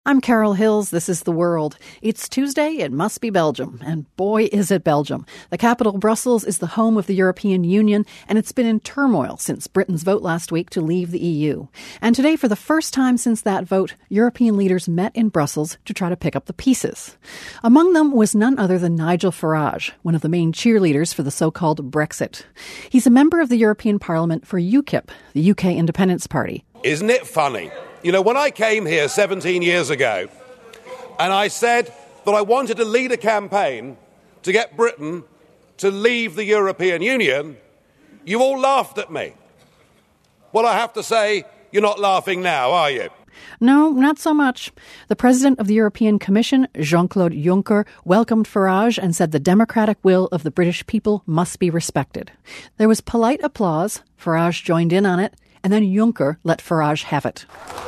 I'm Carol Hills. This is The World. It's Tuesday. It must be Belgium. And boy, is it Belgium. The capital, Brussels, is the home of the European Union, and it's been in turmoil since Britain's vote last week to leave the EU. And today, for the first time since that vote, European leaders met in Brussels to try to pick up the pieces. Among them was none other than Nigel Farage, one of the main cheerleaders for the so-called Brexit. He's a member of the European Parliament for UKIP, the UK Independence Party. Isn't it funny? You know, when I came here 17 years ago and I said that I wanted to lead a campaign to get Britain to leave the European Union, you all laughed at me. Well, I have to say, you're not laughing now, are you? No, not so much. The president of the European Commission, Jean-Claude Juncker, welcomed Farage and said the democratic will of the British people must be respected. There was polite applause. Farage joined in on it, and then Juncker let Farage have it.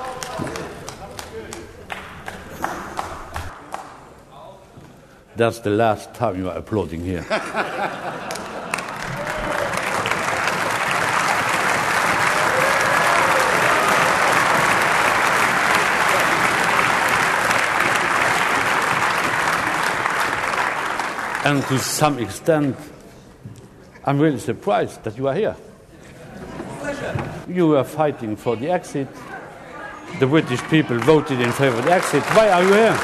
That's the last time you are applauding here. And to some extent, I'm really surprised that you are here. You were fighting for the exit. The British people voted in favor of the exit. Why are you here?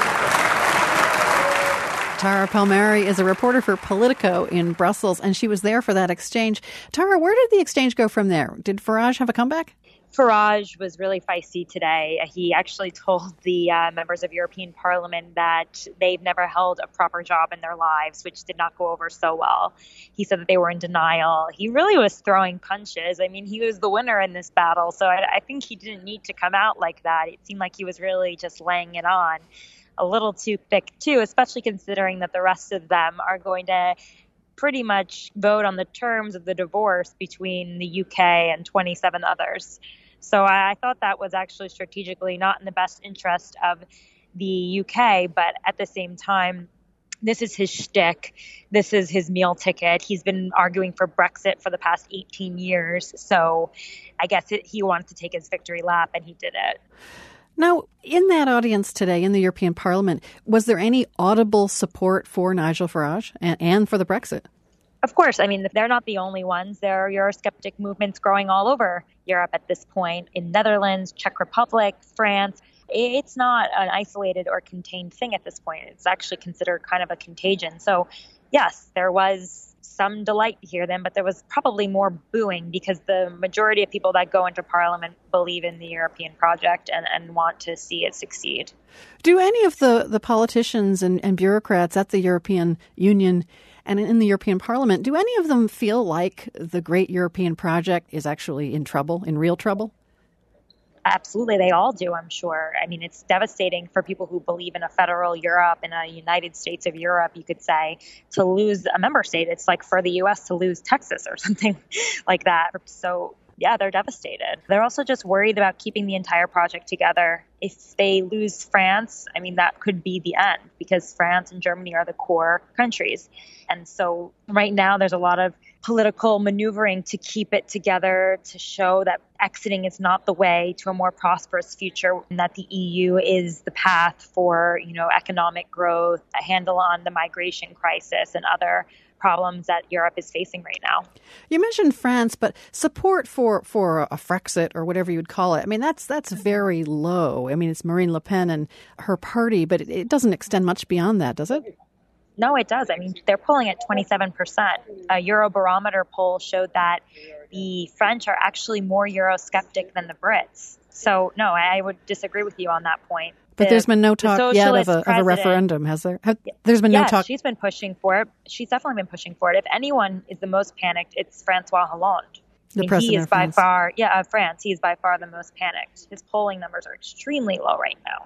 Tara Palmieri is a reporter for Politico in Brussels, and she was there for that exchange. Tara, where did the exchange go from there? Did Farage have a comeback? Farage was really feisty today. He actually told the members of European Parliament that they've never held a proper job in their lives, which did not go over so well. He said that they were in denial. He really was throwing punches. I mean, he was the winner in this battle, so I think he didn't need to come out like that. It seemed like he was really just laying it on a little too thick, too, especially considering that the rest of them are going to pretty much vote on the terms of the divorce between the UK and 27 others. So I thought that was actually strategically not in the best interest of the UK, but at the same time, this is his shtick. This is his meal ticket. He's been arguing for Brexit for the past 18 years. So I guess he wanted to take his victory lap, and he did it. Now, in that audience today in the European Parliament, was there any audible support for Nigel Farage and for the Brexit? Of course. I mean, they're not the only ones. There are Eurosceptic movements growing all over Europe at this point, in Netherlands, Czech Republic, France. It's not an isolated or contained thing at this point. It's actually considered kind of a contagion. So, yes, there was some delight to hear them, but there was probably more booing because the majority of people that go into Parliament believe in the European project and want to see it succeed. Do any of the politicians and bureaucrats at the European Union and in the European Parliament, do any of them feel like the great European project is actually in trouble, in real trouble? Absolutely. They all do, I'm sure. I mean, it's devastating for people who believe in a federal Europe, in a United States of Europe, you could say, to lose a member state. It's like for the U.S. to lose Texas or something like that. So, yeah, they're devastated. They're also just worried about keeping the entire project together. If they lose France, I mean, that could be the end because France and Germany are the core countries. And so right now there's a lot of political maneuvering to keep it together, to show that exiting is not the way to a more prosperous future, and that the EU is the path for, economic growth, a handle on the migration crisis and other problems that Europe is facing right now. You mentioned France, but support for a Frexit or whatever you'd call it, I mean, that's very low. I mean, it's Marine Le Pen and her party, but it doesn't extend much beyond that, does it? No, it does. I mean, they're polling at 27%. A Eurobarometer poll showed that the French are actually more Eurosceptic than the Brits. So, no, I would disagree with you on that point. But there's been no talk yet of a referendum, has there? There's been no talk. Yes, she's been pushing for it. She's definitely been pushing for it. If anyone is the most panicked, it's François Hollande. The president he is of by France. far, France. He is by far the most panicked. His polling numbers are extremely low right now.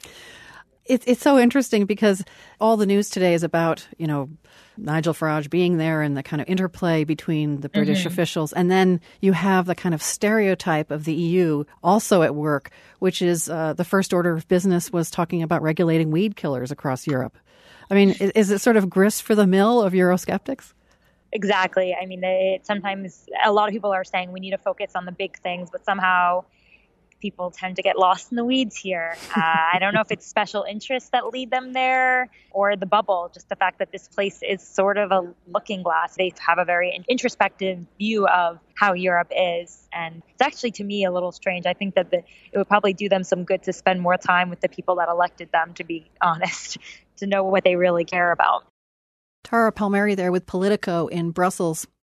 It's so interesting because all the news today is about, Nigel Farage being there and the kind of interplay between the British officials. And then you have the kind of stereotype of the EU also at work, which is the first order of business was talking about regulating weed killers across Europe. I mean, is it sort of grist for the mill of Eurosceptics? Exactly. I mean, sometimes a lot of people are saying we need to focus on the big things, but somehow people tend to get lost in the weeds here. I don't know if it's special interests that lead them there or the bubble, just the fact that this place is sort of a looking glass. They have a very introspective view of how Europe is. And it's actually, to me, a little strange. I think that it would probably do them some good to spend more time with the people that elected them, to be honest, to know what they really care about. Tara Palmieri there with Politico in Brussels.